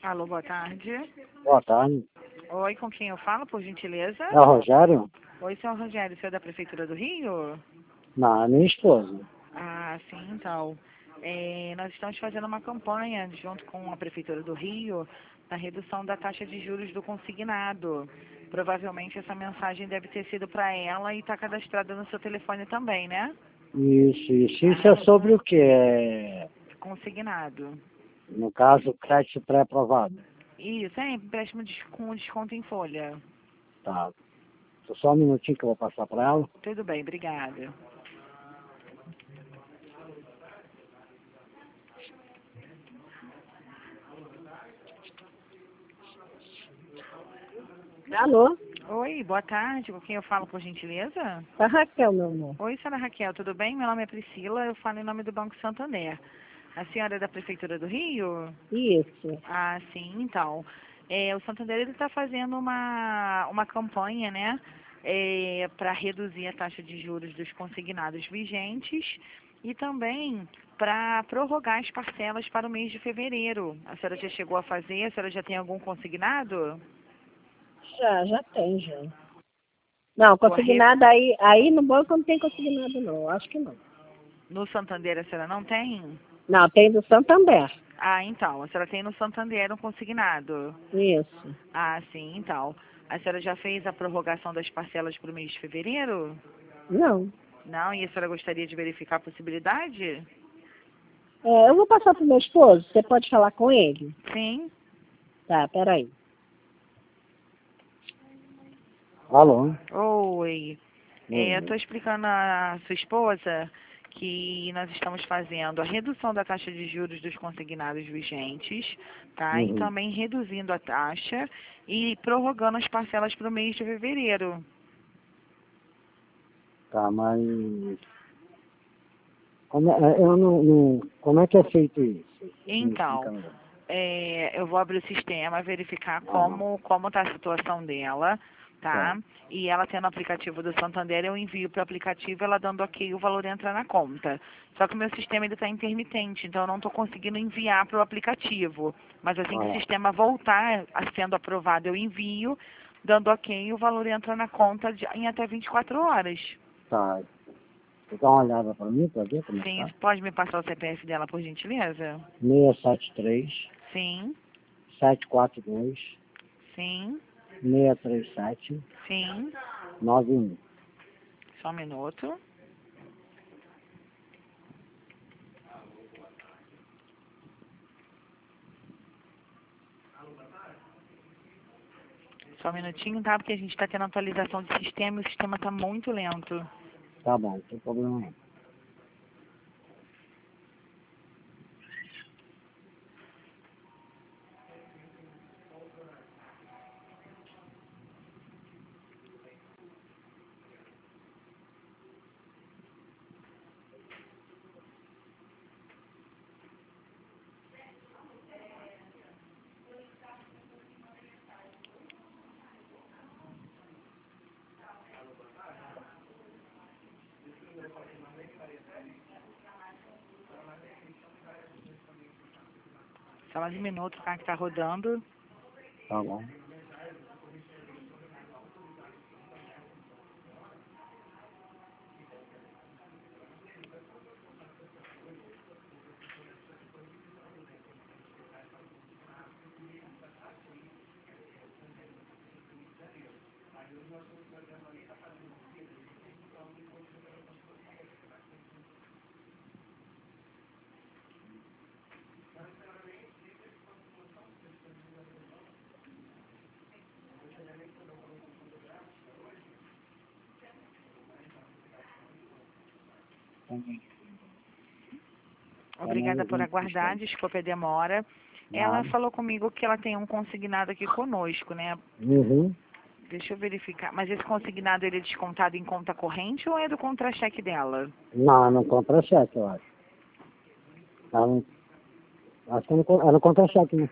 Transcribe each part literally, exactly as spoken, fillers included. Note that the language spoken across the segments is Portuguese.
Alô, boa tarde. Boa tarde. Oi, com quem eu falo, por gentileza? É o Rogério? Oi, senhor Rogério, senhor da Prefeitura do Rio? Não, é minha esposa. Ah, sim, então. É, nós estamos fazendo uma campanha junto com a Prefeitura do Rio na redução da taxa de juros do consignado. Provavelmente essa mensagem deve ter sido para ela e está cadastrada no seu telefone também, né? Isso, isso. Isso é sobre o que? É, Consignado. no caso, crédito pré-aprovado. Isso, é empréstimo de- com desconto em folha. Tá. Só um minutinho que eu vou passar para ela. Tudo bem, obrigada. Alô? Oi, boa tarde, com quem eu falo, por gentileza? A Raquel, meu amor. Oi, senhora Raquel, tudo bem? Meu nome é Priscila, eu falo em nome do Banco Santander. A senhora é da Prefeitura do Rio? Isso. Ah, sim, então. É, o Santander está fazendo uma, uma campanha, né, para reduzir a taxa de juros dos consignados vigentes e também para prorrogar as parcelas para o mês de fevereiro. A senhora já chegou a fazer? A senhora já tem algum consignado? Já, já tem, já. Não, Correto. consignado aí, aí no banco não tem consignado não, acho que não. No Santander a senhora não tem? Não, tem do Santander. Ah, então, a senhora tem no Santander um consignado. Isso. Ah, sim, então. A senhora já fez a prorrogação das parcelas para o mês de fevereiro? Não. Não? E a senhora gostaria de verificar a possibilidade? É, eu vou passar pro meu esposo, você pode falar com ele? Sim. Tá, peraí. Alô? Oi. É, eu estou Uhum. explicando à sua esposa que nós estamos fazendo a redução da taxa de juros dos consignados vigentes, tá? E Uhum. também reduzindo a taxa e prorrogando as parcelas para o mês de fevereiro. Tá, mas... Como é, eu não, não- como é que é feito isso? Me explica Então, melhor. é, eu vou abrir o sistema, verificar Aham. como como está a situação dela, tá? Tá. E ela tendo o aplicativo do Santander, eu envio para o aplicativo, ela dando ok, o valor entra na conta. Só que o meu sistema está intermitente, então eu não estou conseguindo enviar para o aplicativo. Mas assim que o Ah, sistema voltar a sendo aprovado, eu envio, dando ok, o valor entra na conta de- em até vinte e quatro horas. tá. Você dá uma olhada para mim, para ver como é que Sim, tá? pode me passar o C P F dela, por gentileza? seis sete três, Sim, sete quatro dois, sim, seis três sete, sim. nove um. Só um minuto. Só um minutinho, tá? Porque a gente está tendo atualização de sistema e o sistema está muito lento. Tá bom, não tem problema não. Só mais um minuto, tá? Que tá rodando. Tá bom. Obrigada por aguardar, desculpe a demora. Ela Nada. falou comigo que ela tem um consignado aqui conosco, né? Uhum. Deixa eu verificar. Mas esse consignado, ele é descontado em conta corrente ou é do contra-cheque dela? Não, não contra cheque, eu acho. Ela não, acho que não, con- ela não contra cheque, né?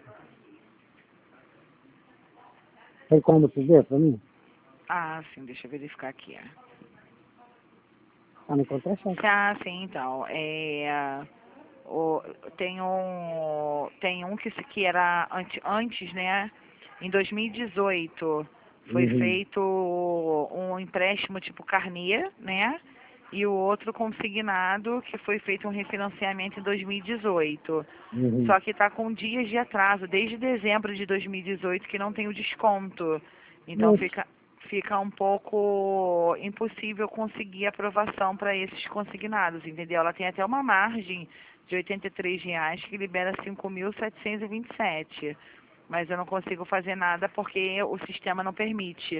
Tem como tu ver pra mim? Ah, sim, deixa eu verificar aqui. Ela não contra cheque. Ah, sim, então. É... O, tem um, tem um que, se- que era ante- antes, né? Em dois mil e dezoito foi Uhum. feito um empréstimo tipo carnê, né? E o outro consignado, que foi feito um refinanciamento em dois mil e dezoito. Uhum. Só que está com dias de atraso, desde dezembro de dois mil e dezoito, que não tem o desconto. Então Ixi. fica, fica um pouco impossível conseguir aprovação para esses consignados, entendeu? Ela tem até uma margem de oitenta e três reais que libera cinco mil setecentos e vinte e sete. Mas eu não consigo fazer nada porque o sistema não permite.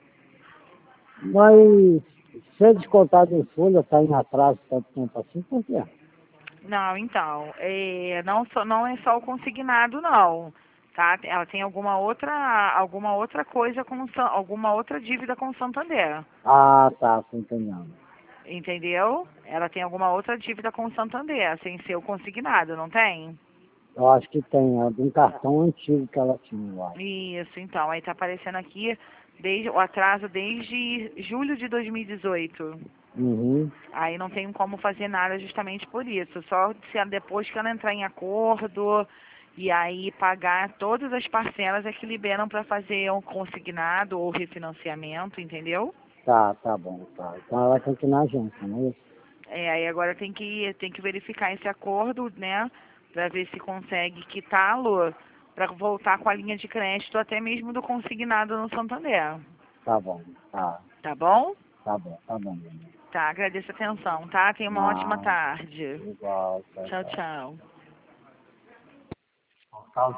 Mas ser descontado em folha, tá em atraso tanto tempo assim, por quê? Não, então, é, não, só, não é só o consignado, não, tá? Ela tem alguma outra, alguma outra coisa com, o San- alguma outra dívida com o Santander, Ah, tá, tô entendendo. entendeu? Ela tem alguma outra dívida com o Santander, sem ser o consignado, não tem? Eu acho que tem, é de um cartão antigo que ela tinha, eu acho. Isso, então, aí tá aparecendo aqui desde, o atraso desde julho de dois mil e dezoito. Uhum. Aí não tem como fazer nada justamente por isso. Só se ela- depois que ela entrar em acordo e aí pagar todas as parcelas é que liberam para fazer um consignado ou refinanciamento, entendeu? Tá, tá bom, tá. Então ela tem que ir na agência, não é isso? É, aí agora tem que, tem que verificar esse acordo, né? Para ver se consegue quitá-lo para voltar com a linha de crédito até mesmo do consignado no Santander. Tá bom, tá, Tá bom? tá bom, tá bom, meu irmão. Tá, agradeço a atenção, tá? Tenha uma ótima Ah, tarde. igual, tá, Tchau, tá. tchau.